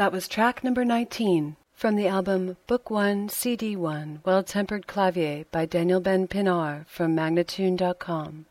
That was track number 19 from the album Book 1, CD 1, Well-Tempered Clavier by Daniel Ben Pinar from Magnatune.com.